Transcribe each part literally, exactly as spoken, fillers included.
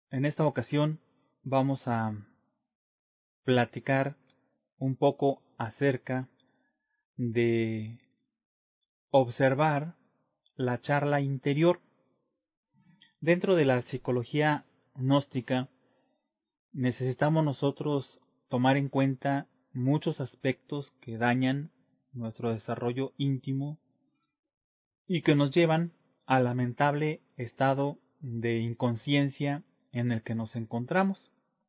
En esta ocasión vamos a platicar un poco acerca de observar la charla interior. Dentro de la psicología gnóstica necesitamos nosotros tomar en cuenta muchos aspectos que dañan nuestro desarrollo íntimo y que nos llevan al lamentable estado de inconsciencia en el que nos encontramos.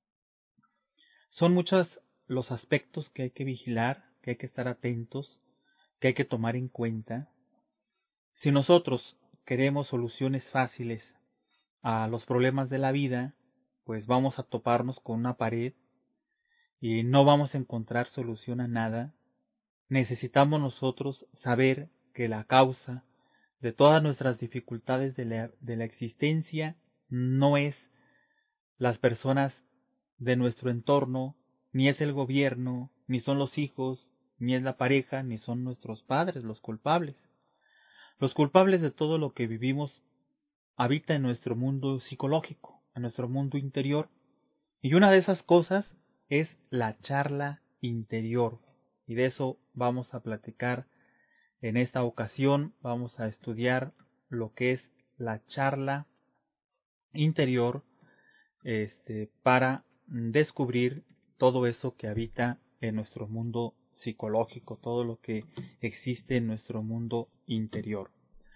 Son muchos los aspectos que hay que vigilar, que hay que estar atentos, que hay que tomar en cuenta. Si nosotros queremos soluciones fáciles a los problemas de la vida, pues vamos a toparnos con una pared y no vamos a encontrar solución a nada. Necesitamos nosotros saber que la causa de todas nuestras dificultades de la, de la existencia no es las personas de nuestro entorno, ni es el gobierno, ni son los hijos, ni es la pareja, ni son nuestros padres los culpables. Los culpables de todo lo que vivimos habita en nuestro mundo psicológico, en nuestro mundo interior. Y una de esas cosas es la charla interior. Y de eso vamos a platicar en esta ocasión. Vamos a estudiar lo que es la charla interior, este, para descubrir todo eso que habita en nuestro mundo psicológico, todo lo que existe en nuestro mundo interior.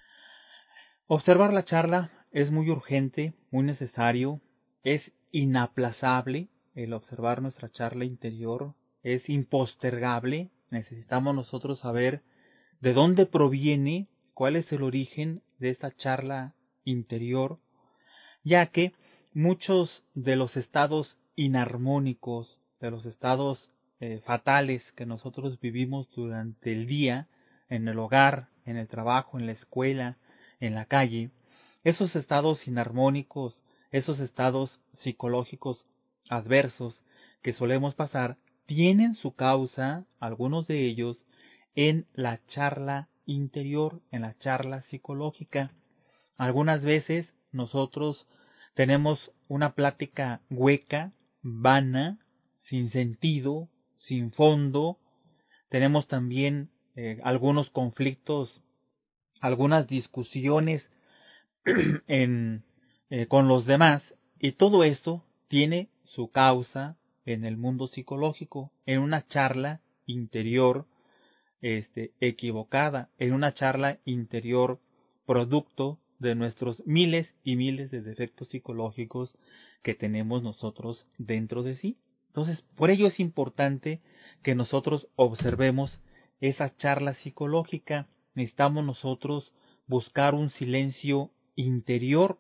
Observar la charla es muy urgente, muy necesario, es inaplazable el observar nuestra charla interior, es impostergable. Necesitamos nosotros saber de dónde proviene, cuál es el origen de esta charla interior, ya que muchos de los estados inarmónicos, de los estados eh, fatales que nosotros vivimos durante el día, en el hogar, en el trabajo, en la escuela, en la calle, esos estados inarmónicos, esos estados psicológicos adversos que solemos pasar, tienen su causa, algunos de ellos, en la charla interior, en la charla psicológica. Algunas veces nosotros tenemos una plática hueca, vana, sin sentido, sin fondo. Tenemos también eh, algunos conflictos, algunas discusiones en, eh, con los demás, y todo esto tiene su causa en el mundo psicológico, en una charla interior este, equivocada, en una charla interior producto de nuestros miles y miles de defectos psicológicos que tenemos nosotros dentro de sí. Entonces, por ello es importante que nosotros observemos esa charla psicológica. Necesitamos nosotros buscar un silencio interior.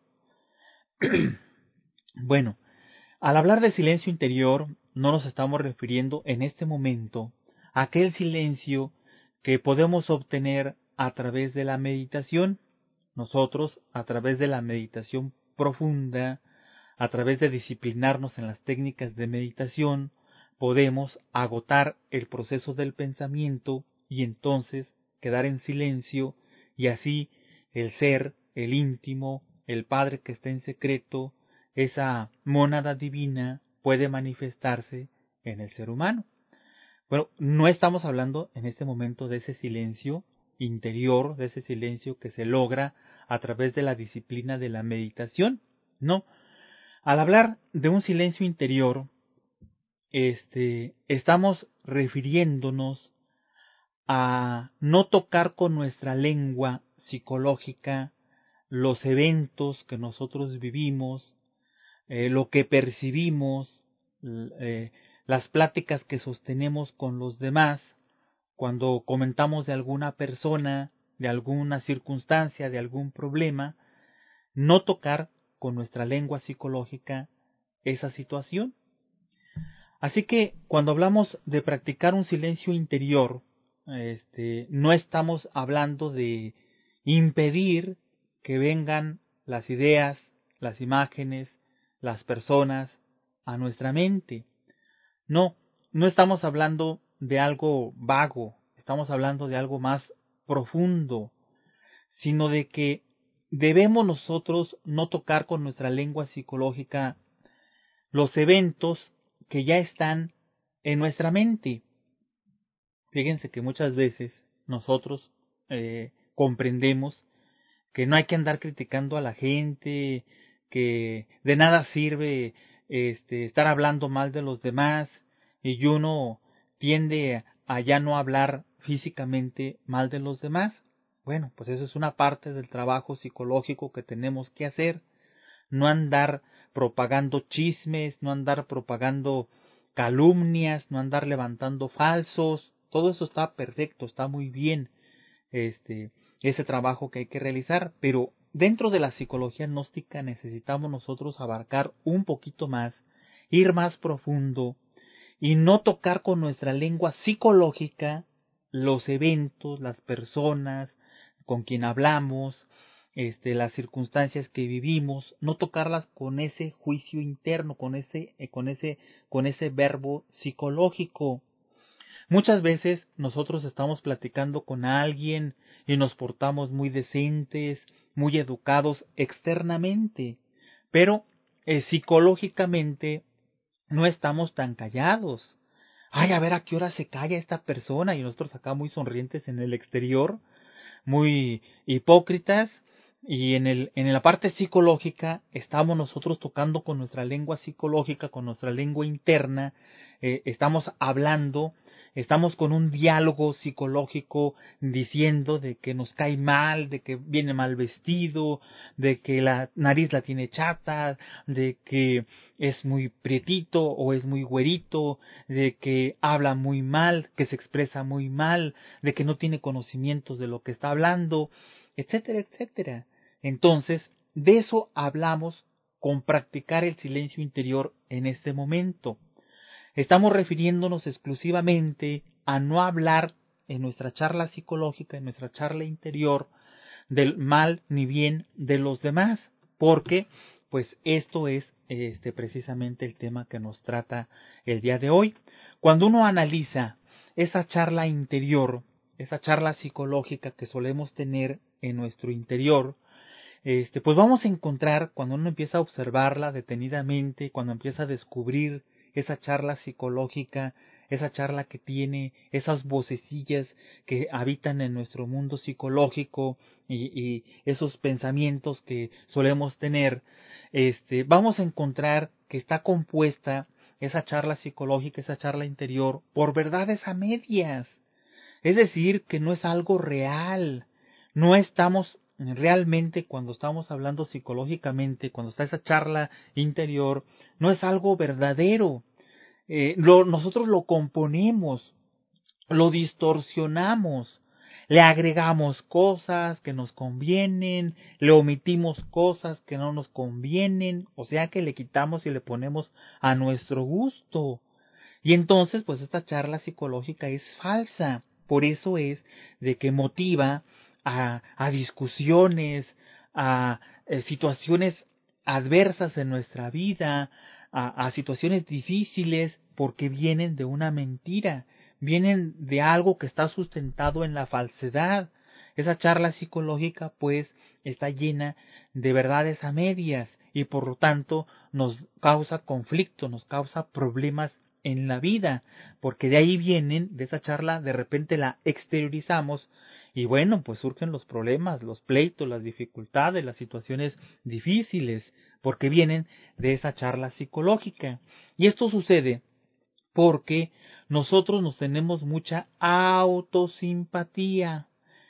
Bueno, al hablar de silencio interior, no nos estamos refiriendo en este momento a aquel silencio que podemos obtener a través de la meditación. Nosotros, a través de la meditación profunda, a través de disciplinarnos en las técnicas de meditación, podemos agotar el proceso del pensamiento y entonces quedar en silencio, y así el ser, el íntimo, el Padre que está en secreto, esa mónada divina puede manifestarse en el ser humano. Bueno, no estamos hablando en este momento de ese silencio interior, de ese silencio que se logra a través de la disciplina de la meditación. No. Al hablar de un silencio interior, este, estamos refiriéndonos a no tocar con nuestra lengua psicológica los eventos que nosotros vivimos, eh, lo que percibimos, eh, las pláticas que sostenemos con los demás, cuando comentamos de alguna persona, de alguna circunstancia, de algún problema, no tocar con nuestra lengua psicológica esa situación. Así que cuando hablamos de practicar un silencio interior, este, no estamos hablando de impedir que vengan las ideas, las imágenes, las personas a nuestra mente. No, no estamos hablando de algo vago, estamos hablando de algo más profundo, sino de que debemos nosotros no tocar con nuestra lengua psicológica los eventos que ya están en nuestra mente. Fíjense que muchas veces nosotros eh, comprendemos que no hay que andar criticando a la gente, que de nada sirve este, estar hablando mal de los demás, y uno tiende a ya no hablar físicamente mal de los demás. Bueno, pues eso es una parte del trabajo psicológico que tenemos que hacer. No andar propagando chismes, no andar propagando calumnias, no andar levantando falsos. Todo eso está perfecto, está muy bien, este, ese trabajo que hay que realizar, pero dentro de la psicología gnóstica necesitamos nosotros abarcar un poquito más, ir más profundo y no tocar con nuestra lengua psicológica los eventos, las personas con quien hablamos, este, las circunstancias que vivimos, no tocarlas con ese juicio interno, con ese, eh, con ese, con ese verbo psicológico. Muchas veces nosotros estamos platicando con alguien y nos portamos muy decentes, muy educados externamente, pero eh, psicológicamente no estamos tan callados. Ay, a ver a qué hora se calla esta persona, y nosotros acá muy sonrientes en el exterior, muy hipócritas, y en el en la parte psicológica estamos nosotros tocando con nuestra lengua psicológica, con nuestra lengua interna, eh, estamos hablando, estamos con un diálogo psicológico diciendo de que nos cae mal, de que viene mal vestido, de que la nariz la tiene chata, de que es muy prietito o es muy güerito, de que habla muy mal, que se expresa muy mal, de que no tiene conocimientos de lo que está hablando, etcétera, etcétera. Entonces, de eso hablamos con practicar el silencio interior en este momento. Estamos refiriéndonos exclusivamente a no hablar en nuestra charla psicológica, en nuestra charla interior, del mal ni bien de los demás, porque pues esto es este precisamente el tema que nos trata el día de hoy. Cuando uno analiza esa charla interior, esa charla psicológica que solemos tener en nuestro interior, este, pues vamos a encontrar, cuando uno empieza a observarla detenidamente, cuando empieza a descubrir esa charla psicológica, esa charla que tiene esas vocecillas que habitan en nuestro mundo psicológico y, y esos pensamientos que solemos tener, este, vamos a encontrar que está compuesta esa charla psicológica, esa charla interior, por verdades a medias. Es decir, que no es algo real. No estamos realmente, cuando estamos hablando psicológicamente, cuando está esa charla interior, no es algo verdadero. Eh, lo, nosotros lo componemos, lo distorsionamos, le agregamos cosas que nos convienen, le omitimos cosas que no nos convienen, o sea que le quitamos y le ponemos a nuestro gusto. Y entonces, pues esta charla psicológica es falsa. Por eso es de que motiva a, a discusiones, a, a situaciones adversas en nuestra vida, a, a situaciones difíciles, porque vienen de una mentira, vienen de algo que está sustentado en la falsedad. Esa charla psicológica, pues, está llena de verdades a medias y por lo tanto nos causa conflicto, nos causa problemas en la vida, porque de ahí vienen, de esa charla, de repente la exteriorizamos y bueno, pues surgen los problemas, los pleitos, las dificultades, las situaciones difíciles, porque vienen de esa charla psicológica. Y esto sucede porque nosotros nos tenemos mucha autosimpatía.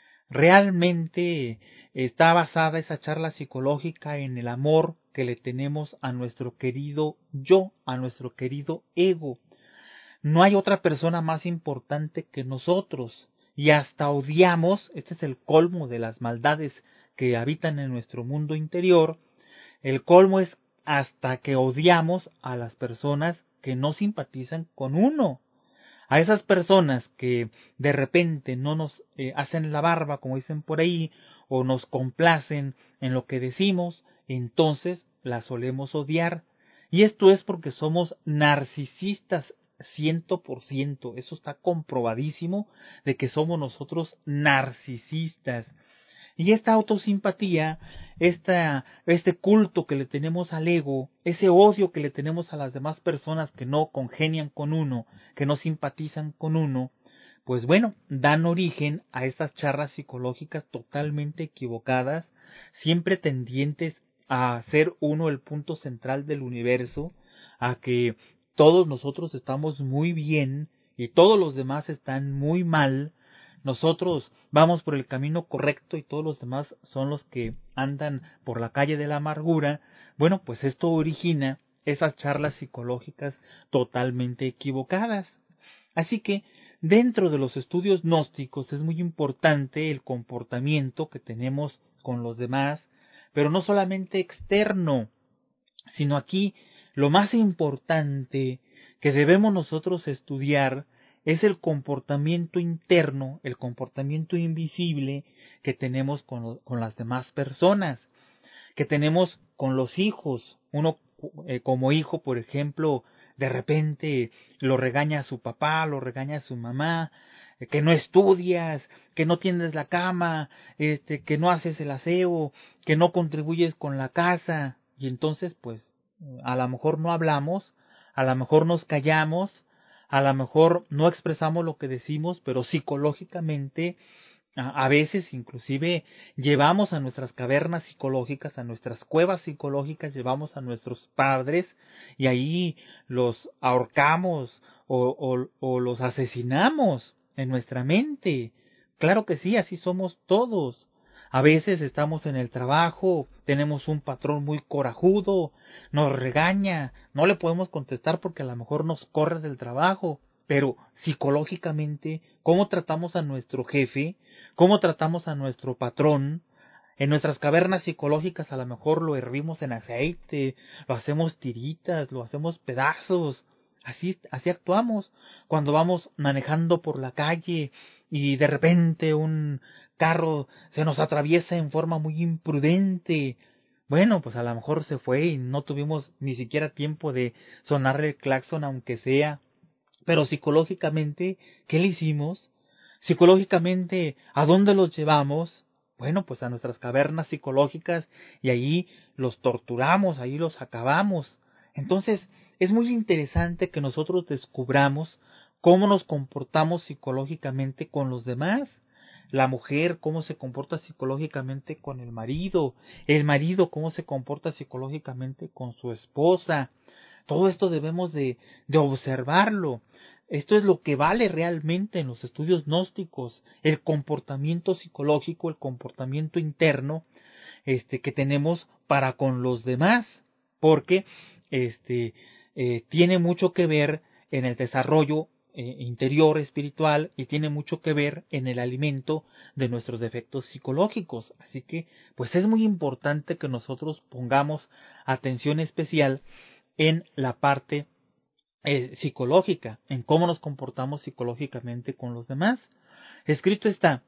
Realmente está basada esa charla psicológica en el amor que le tenemos a nuestro querido yo, a nuestro querido ego. No hay otra persona más importante que nosotros y hasta odiamos, este es el colmo de las maldades que habitan en nuestro mundo interior, el colmo es hasta que odiamos a las personas que no simpatizan con uno. A esas personas que de repente no nos eh, hacen la barba, como dicen por ahí, o nos complacen en lo que decimos, entonces las solemos odiar. Y esto es porque somos narcisistas ciento por ciento. Eso está comprobadísimo de que somos nosotros narcisistas. Y esta autosimpatía, esta, este culto que le tenemos al ego, ese odio que le tenemos a las demás personas que no congenian con uno, que no simpatizan con uno, pues bueno, dan origen a estas charlas psicológicas totalmente equivocadas, siempre tendientes a ser uno el punto central del universo, a que todos nosotros estamos muy bien y todos los demás están muy mal. Nosotros vamos por el camino correcto y todos los demás son los que andan por la calle de la amargura. Bueno, pues esto origina esas charlas psicológicas totalmente equivocadas. Así que dentro de los estudios gnósticos es muy importante el comportamiento que tenemos con los demás, pero no solamente externo, sino aquí lo más importante que debemos nosotros estudiar es el comportamiento interno, el comportamiento invisible que tenemos con, lo, con las demás personas, que tenemos con los hijos. Uno eh, como hijo, por ejemplo, de repente lo regaña a su papá, lo regaña a su mamá, eh, que no estudias, que no tiendes la cama, este, que no haces el aseo, que no contribuyes con la casa, y entonces pues a lo mejor no hablamos, a lo mejor nos callamos, a lo mejor no expresamos lo que decimos, pero psicológicamente a veces inclusive llevamos a nuestras cavernas psicológicas, a nuestras cuevas psicológicas, llevamos a nuestros padres y ahí los ahorcamos o, o, o los asesinamos en nuestra mente. Claro que sí, así somos todos. A veces estamos en el trabajo, tenemos un patrón muy corajudo, nos regaña, no le podemos contestar porque a lo mejor nos corre del trabajo, pero psicológicamente, ¿cómo tratamos a nuestro jefe? ¿Cómo tratamos a nuestro patrón? En nuestras cavernas psicológicas a lo mejor lo hervimos en aceite, lo hacemos tiritas, lo hacemos pedazos. Así, así actuamos cuando vamos manejando por la calle y de repente un carro se nos atraviesa en forma muy imprudente. Bueno, pues a lo mejor se fue y no tuvimos ni siquiera tiempo de sonarle el claxon aunque sea. Pero psicológicamente, ¿qué le hicimos? Psicológicamente, ¿a dónde los llevamos? Bueno, pues a nuestras cavernas psicológicas y ahí los torturamos, ahí los acabamos. Entonces, es muy interesante que nosotros descubramos cómo nos comportamos psicológicamente con los demás. La mujer, cómo se comporta psicológicamente con el marido. El marido, cómo se comporta psicológicamente con su esposa. Todo esto debemos de, de observarlo. Esto es lo que vale realmente en los estudios gnósticos, el comportamiento psicológico, el comportamiento interno, este, que tenemos para con los demás, porque este, eh, tiene mucho que ver en el desarrollo eh, interior espiritual y tiene mucho que ver en el alimento de nuestros defectos psicológicos. Así que, pues es muy importante que nosotros pongamos atención especial en la parte eh, psicológica, en cómo nos comportamos psicológicamente con los demás. Escrito está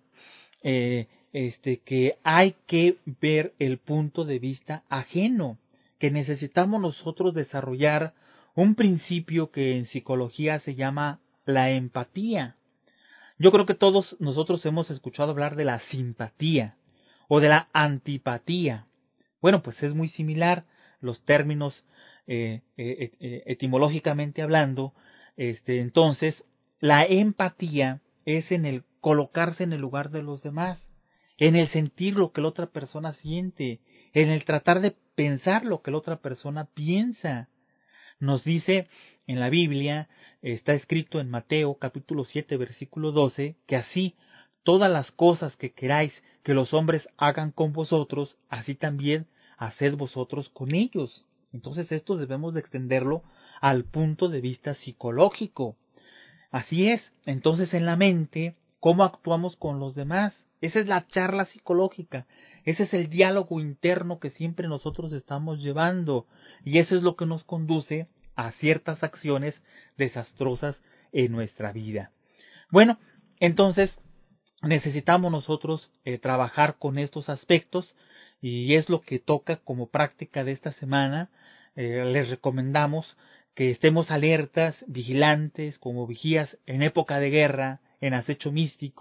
eh, este, que hay que ver el punto de vista ajeno, que necesitamos nosotros desarrollar un principio que en psicología se llama la empatía. Yo creo que todos nosotros hemos escuchado hablar de la simpatía o de la antipatía. Bueno, pues es muy similar los términos eh, eh, eh, etimológicamente hablando. Este, entonces, la empatía es en el colocarse en el lugar de los demás, en el sentir lo que la otra persona siente, en el tratar de pensar lo que la otra persona piensa. Nos dice en la Biblia, está escrito en Mateo capítulo siete versículo doce, que así todas las cosas que queráis que los hombres hagan con vosotros, así también haced vosotros con ellos. Entonces esto debemos de extenderlo al punto de vista psicológico. Así es, entonces en la mente, ¿cómo actuamos con los demás? Esa es la charla psicológica, ese es el diálogo interno que siempre nosotros estamos llevando y eso es lo que nos conduce a ciertas acciones desastrosas en nuestra vida. Bueno, entonces necesitamos nosotros eh, trabajar con estos aspectos y es lo que toca como práctica de esta semana. Eh, les recomendamos que estemos alertas, vigilantes, como vigías en época de guerra, en acecho místico,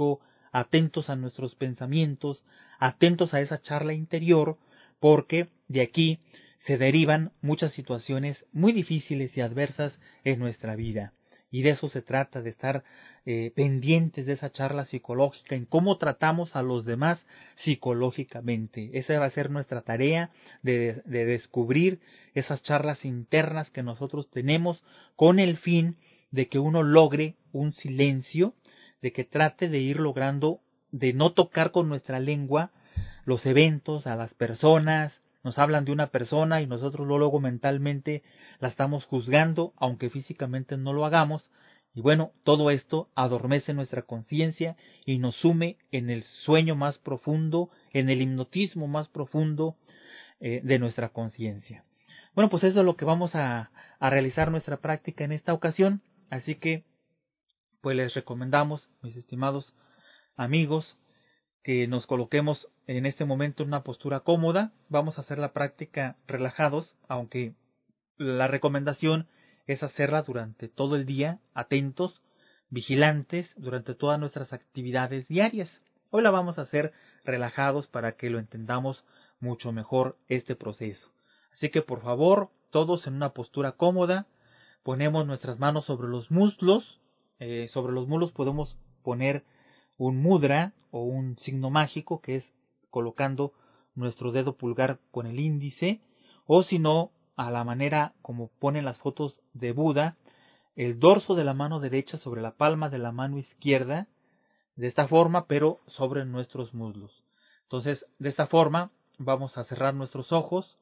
atentos a nuestros pensamientos, atentos a esa charla interior, porque de aquí se derivan muchas situaciones muy difíciles y adversas en nuestra vida. Y de eso se trata, de estar eh, pendientes de esa charla psicológica, en cómo tratamos a los demás psicológicamente. Esa va a ser nuestra tarea de, de descubrir esas charlas internas que nosotros tenemos con el fin de que uno logre un silencio, de que trate de ir logrando, de no tocar con nuestra lengua los eventos, a las personas. Nos hablan de una persona y nosotros luego mentalmente la estamos juzgando, aunque físicamente no lo hagamos. Y bueno, todo esto adormece nuestra conciencia y nos sume en el sueño más profundo, en el hipnotismo más profundo eh, de nuestra conciencia. Bueno, pues eso es lo que vamos a, a realizar nuestra práctica en esta ocasión. Así que, pues les recomendamos, mis estimados amigos, que nos coloquemos en este momento en una postura cómoda. Vamos a hacer la práctica relajados, aunque la recomendación es hacerla durante todo el día, atentos, vigilantes, durante todas nuestras actividades diarias. Hoy la vamos a hacer relajados para que lo entendamos mucho mejor este proceso. Así que por favor, todos en una postura cómoda, ponemos nuestras manos sobre los muslos. Eh, sobre los muslos podemos poner un mudra o un signo mágico, que es colocando nuestro dedo pulgar con el índice, o si no, a la manera como ponen las fotos de Buda, el dorso de la mano derecha sobre la palma de la mano izquierda, de esta forma, pero sobre nuestros muslos. Entonces, de esta forma, vamos a cerrar nuestros ojos,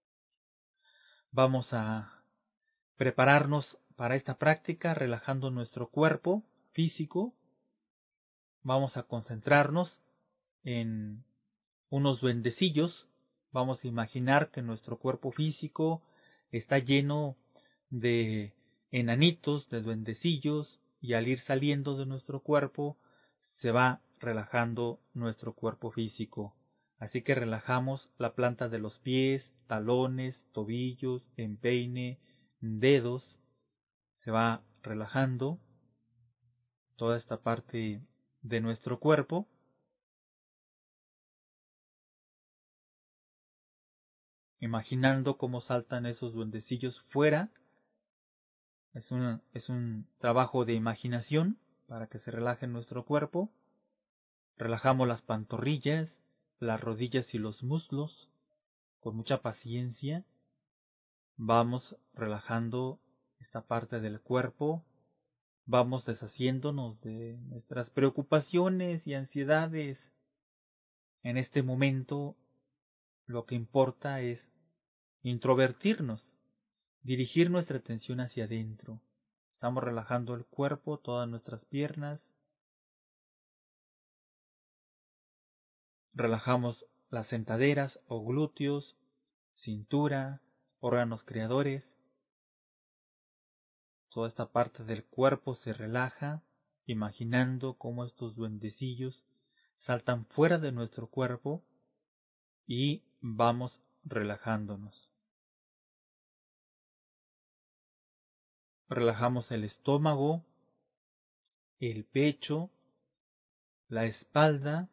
vamos a prepararnos para esta práctica relajando nuestro cuerpo físico. Vamos a concentrarnos en unos duendecillos. Vamos a imaginar que nuestro cuerpo físico está lleno de enanitos, de duendecillos, y al ir saliendo de nuestro cuerpo se va relajando nuestro cuerpo físico. Así que relajamos la planta de los pies, talones, tobillos, empeine, dedos. Se va relajando toda esta parte de nuestro cuerpo. Imaginando cómo saltan esos duendecillos fuera. Es un, es un trabajo de imaginación para que se relaje nuestro cuerpo. Relajamos las pantorrillas, las rodillas y los muslos. Con mucha paciencia vamos relajando esta parte del cuerpo. Vamos deshaciéndonos de nuestras preocupaciones y ansiedades. En este momento lo que importa es introvertirnos, dirigir nuestra atención hacia adentro. Estamos relajando el cuerpo, todas nuestras piernas. Relajamos las sentaderas o glúteos, cintura, órganos creadores. Toda esta parte del cuerpo se relaja, imaginando cómo estos duendecillos saltan fuera de nuestro cuerpo y vamos relajándonos. Relajamos el estómago, el pecho, la espalda,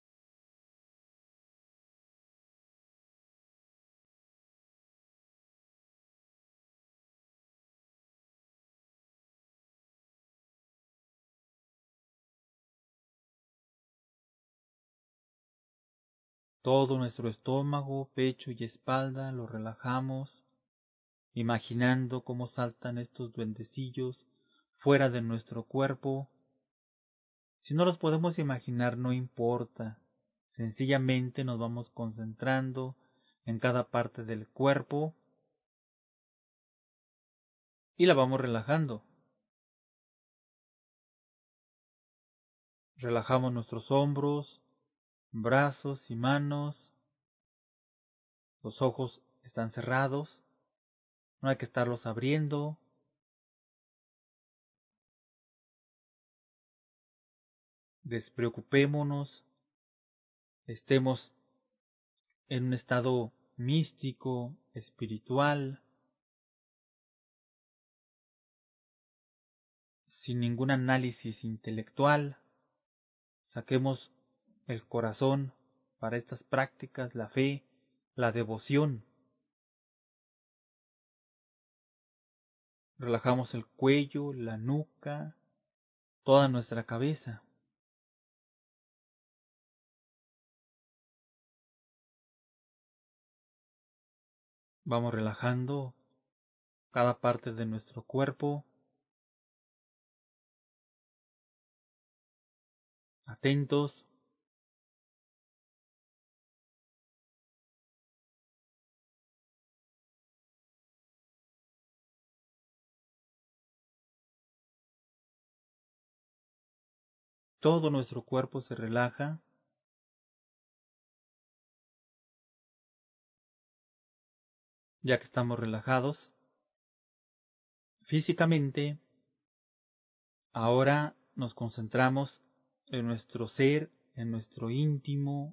todo nuestro estómago, pecho y espalda lo relajamos, imaginando cómo saltan estos duendecillos fuera de nuestro cuerpo. Si no los podemos imaginar, no importa. Sencillamente nos vamos concentrando en cada parte del cuerpo y la vamos relajando. Relajamos nuestros hombros, brazos y manos. Los ojos están cerrados. No hay que estarlos abriendo. Despreocupémonos. Estemos en un estado místico, espiritual, sin ningún análisis intelectual. Saquemos el corazón para estas prácticas, la fe, la devoción. Relajamos el cuello, la nuca, toda nuestra cabeza. Vamos relajando cada parte de nuestro cuerpo, atentos. Todo nuestro cuerpo se relaja. Ya que estamos relajados físicamente, ahora nos concentramos en nuestro ser, en nuestro íntimo.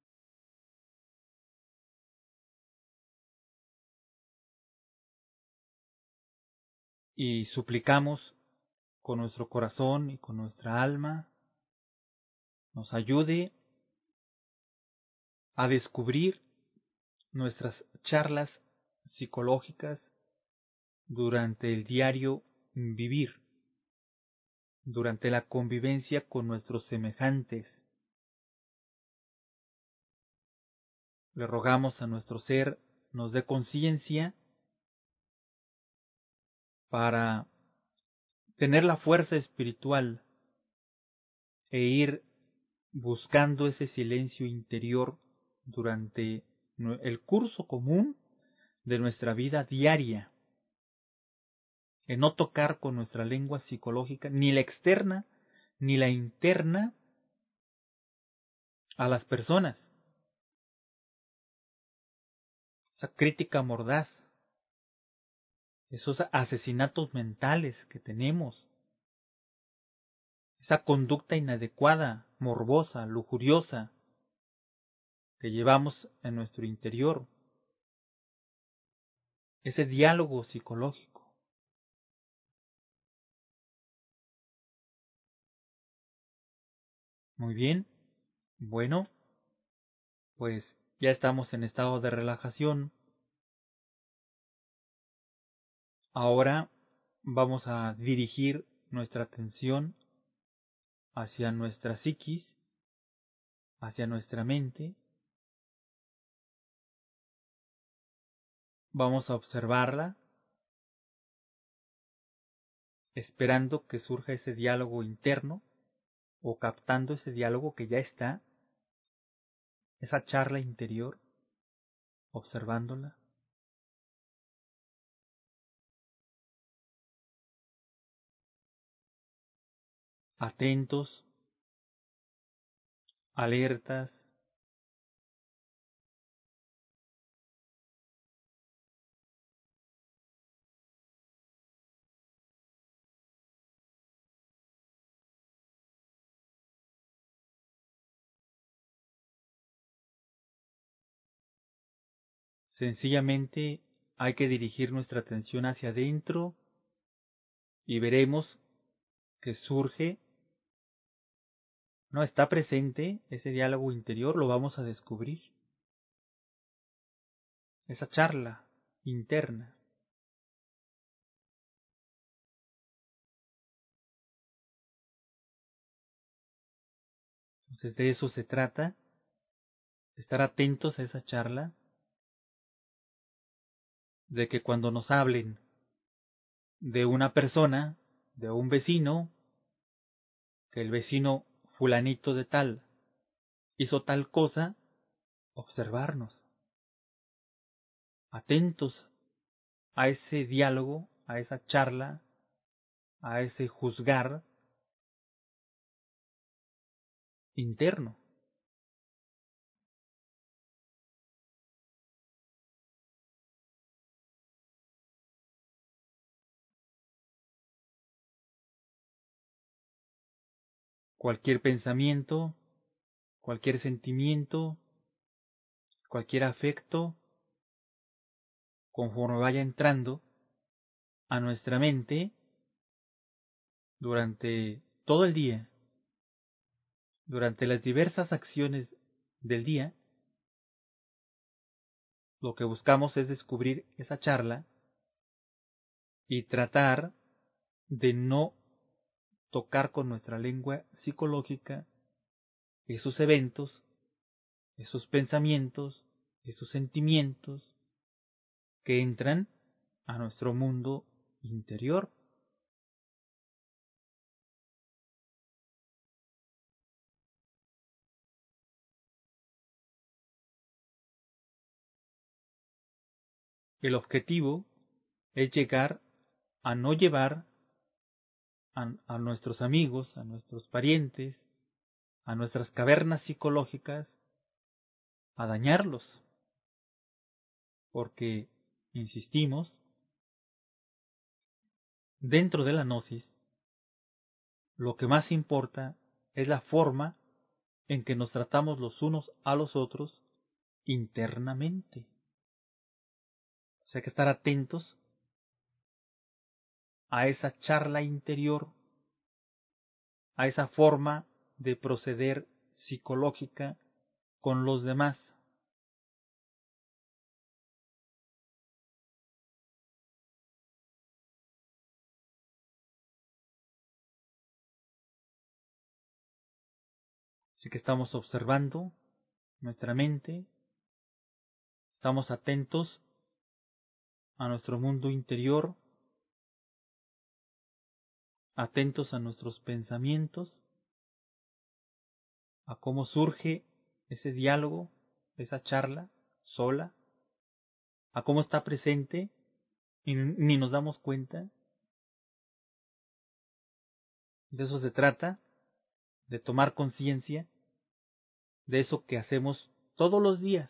Y suplicamos con nuestro corazón y con nuestra alma nos ayude a descubrir nuestras charlas psicológicas durante el diario vivir, durante la convivencia con nuestros semejantes. Le rogamos a nuestro ser nos dé conciencia para tener la fuerza espiritual e ir buscando ese silencio interior durante el curso común de nuestra vida diaria, en no tocar con nuestra lengua psicológica, ni la externa ni la interna, a las personas. Esa crítica mordaz, esos asesinatos mentales que tenemos, esa conducta inadecuada, morbosa, lujuriosa, que llevamos en nuestro interior, ese diálogo psicológico. Muy bien, bueno, pues ya estamos en estado de relajación. Ahora vamos a dirigir nuestra atención hacia nuestra psiquis, hacia nuestra mente. Vamos a observarla, esperando que surja ese diálogo interno o captando ese diálogo que ya está, esa charla interior, observándola. Atentos, alertas. Sencillamente hay que dirigir nuestra atención hacia adentro y veremos que surge, no está presente ese diálogo interior, lo vamos a descubrir. Esa charla interna. Entonces de eso se trata, de estar atentos a esa charla, de que cuando nos hablen de una persona, de un vecino, que el vecino fulanito de tal hizo tal cosa, observarnos, atentos a ese diálogo, a esa charla, a ese juzgar interno. Cualquier pensamiento, cualquier sentimiento, cualquier afecto, conforme vaya entrando a nuestra mente durante todo el día, durante las diversas acciones del día, lo que buscamos es descubrir esa charla y tratar de no tocar con nuestra lengua psicológica esos eventos, esos pensamientos, esos sentimientos que entran a nuestro mundo interior. El objetivo es llegar a no llevar a, a nuestros amigos, a nuestros parientes, a nuestras cavernas psicológicas, a dañarlos. Porque, insistimos, dentro de la gnosis, lo que más importa es la forma en que nos tratamos los unos a los otros internamente. O sea, hay que estar atentos a esa charla interior, a esa forma de proceder psicológica con los demás. Así que estamos observando nuestra mente, estamos atentos a nuestro mundo interior, atentos a nuestros pensamientos, a cómo surge ese diálogo, esa charla sola, a cómo está presente y ni nos damos cuenta. De eso se trata, de tomar conciencia de eso que hacemos todos los días.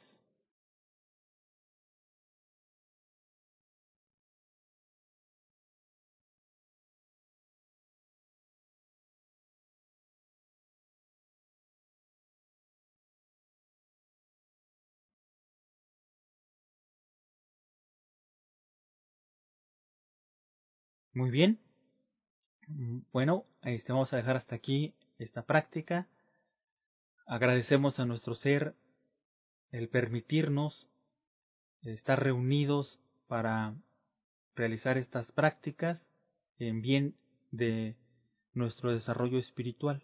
Muy bien. Bueno, este, vamos a dejar hasta aquí esta práctica. Agradecemos a nuestro ser el permitirnos estar reunidos para realizar estas prácticas en bien de nuestro desarrollo espiritual.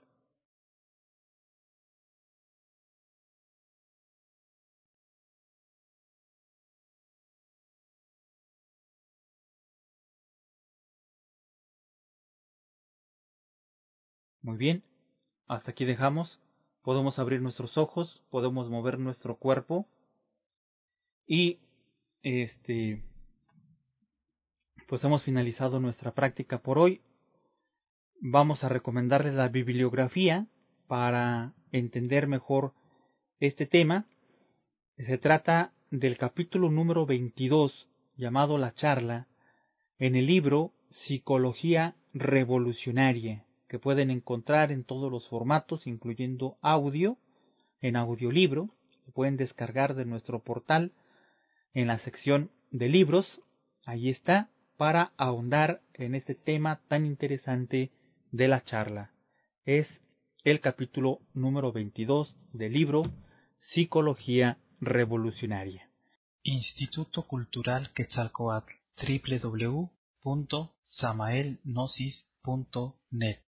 Muy bien, hasta aquí dejamos. Podemos abrir nuestros ojos, podemos mover nuestro cuerpo y este pues hemos finalizado nuestra práctica por hoy. Vamos a recomendarles la bibliografía para entender mejor este tema. Se trata del capítulo número veintidós, llamado La charla, en el libro Psicología Revolucionaria, que pueden encontrar en todos los formatos, incluyendo audio, en audiolibro. Lo pueden descargar de nuestro portal en la sección de libros. Allí está, para ahondar en este tema tan interesante de la charla. Es el capítulo número veintidós del libro Psicología Revolucionaria. Instituto Cultural Quetzalcóatl, doble u doble u doble u punto samaelgnosis punto net